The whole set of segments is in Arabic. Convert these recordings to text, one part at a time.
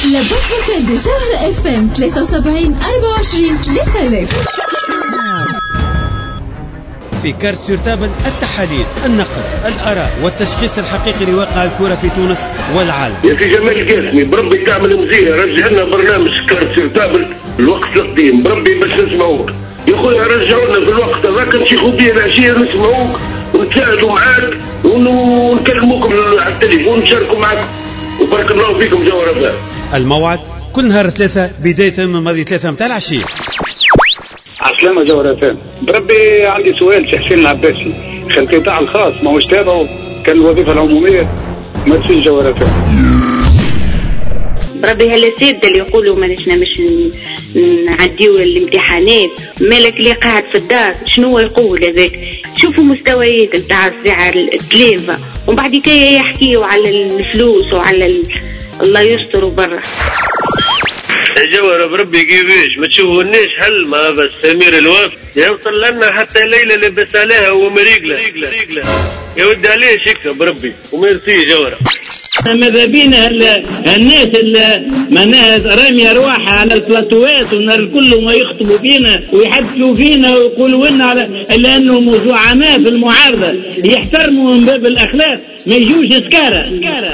لبوك بجوهر اف ام 73 24 3000. في كارت سورتابل التحاليل، النقد، الآراء والتشخيص الحقيقي لواقع الكرة في تونس والعالم. يا سي جمال قاسمي بربي تعمل مزيه، رجع لنا برنامج كارت سورتابل الوقت القديم بربي باش نسمعوك يا خويا، رجعونا في الوقت هذاك نشيخوا بيه العشيه نسمعوك ونتساعدوا معاك ونكلموكم على التليفون نشاركوا معاكم، وبارك الله فيكم جوهر فهم. الموعد كل نهار ثلاثة بداية من ماضي 3 متاع العشية. عسلامة جوهر فهم. بربي عندي سؤال في حسين العباسي، القطاع الخاص ما هوش تابعه كان الوظيفة العمومية ما تسيش جوهر فهم. بربي هالسيد اللي يقولوا ماناش مش نعديو الامتحانات، مالك اللي قاعد في الدار شنو يقول هذاك؟ شوفوا مستويات نتاع الساعة التلافة ومن بعد كي يحكيوا على الفلوس وعلى الله يستر برا. جوهر بربي كيفاش ما تشوفونيش حل ما بس سمير الوفد يوصل لنا حتى ليلة لبس عليها ومريقلة يا ودي عليه شكرا بربي وميرسي جوهر. ماذا بينا الناس اللي معناها رامية أرواحها على البلاطوات والنار الكل ما يخطبوا فينا ويحدثوا فينا ويقولوا لنا على لأنهم زعماء في المعارضة يحترموا من باب الأخلاق ما يجوش سكارة.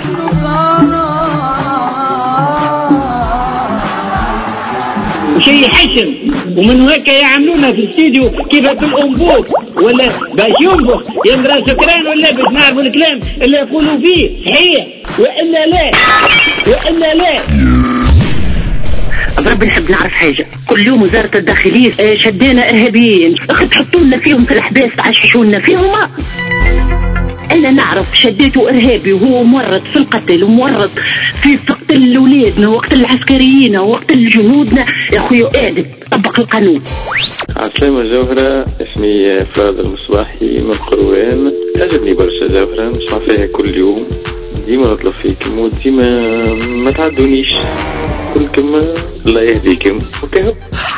شيء حشم ومن هيك يعملونا في الاستديو كيف في الانبوك ولا باش ينبخ يمرا سكران ولا باش نعرفوا الكلام اللي يقولوا فيه صحيح والا لا. بربي نحب نعرف حاجة، كل يوم وزارة الداخلية شدينا إرهابيين، تحطوا لنا فيهم في الأحداث تعششوا لنا فيهم. أنا نعرف شديته إرهابي وهو مورط في القتل ومورط في قتل الأولادنا وقت العسكريين وقت جنودنا. يا أخوي آدم طبق القانون. عسلامة جوهرة، اسمي فراد المصباحي من قروان. تعجبني برشا جوهرة، نسمع فيها كل يوم، ديما نطلب فيكم وديما ما تعدونيش كلكم، الله يهديكم وكهو.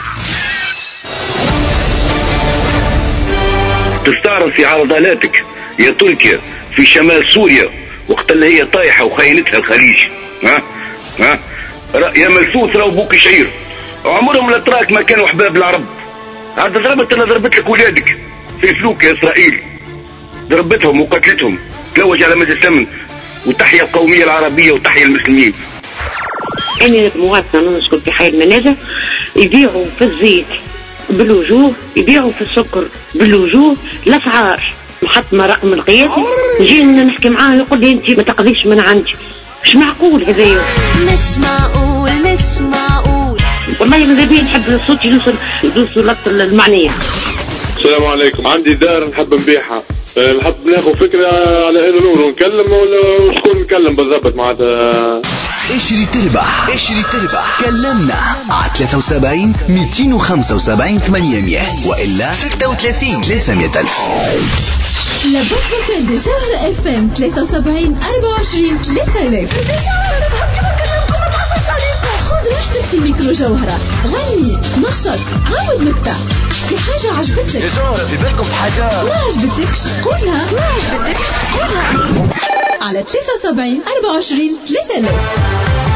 تستعرض في عرضالاتك يا تركيا في شمال سوريا وقت اللي هي طايحة وخينتها الخليج. ها يا ملفوت راو بوك شعير عمرهم لا تراك ما كانوا احباب العرب. هذا ضربت لك ولادك في فلوك يا اسرائيل، ضربتهم وقتلتهم. تلوج على مدى الثمن وتحيا القومية العربية وتحيا المسلمين. أنا مواطنة نسكن في حي المنازل، يبيعوا في الزيت بالوجوه، يبيعوا في السكر بالوجوه، الأسعار محطمة رقم القياسي. نجي نحكي معاه يقول لي أنت ما تقضيش من عندي. مش معقول هذايا، مش معقول والله ماذا بيا نحب الصوت يدوسوا لط المعنية. السلام عليكم، عندي دار نحب نبيعها، نحب ناخذ فكرة على انه نور نكلم ولا شكون نكلم بالضبط معناتها. اشري تربح كلمنا على 73 275 800 وإلا 36 300,000. لبوك بجوهر اف ام 73 24 3000. خذ راحتك في ميكرو جوهرة، غني نشط عاود مقطع، احكي حاجة عجبتك يا جوهرة في بالكم في حاجة ما عجبتكش قولها على 73 24 3000.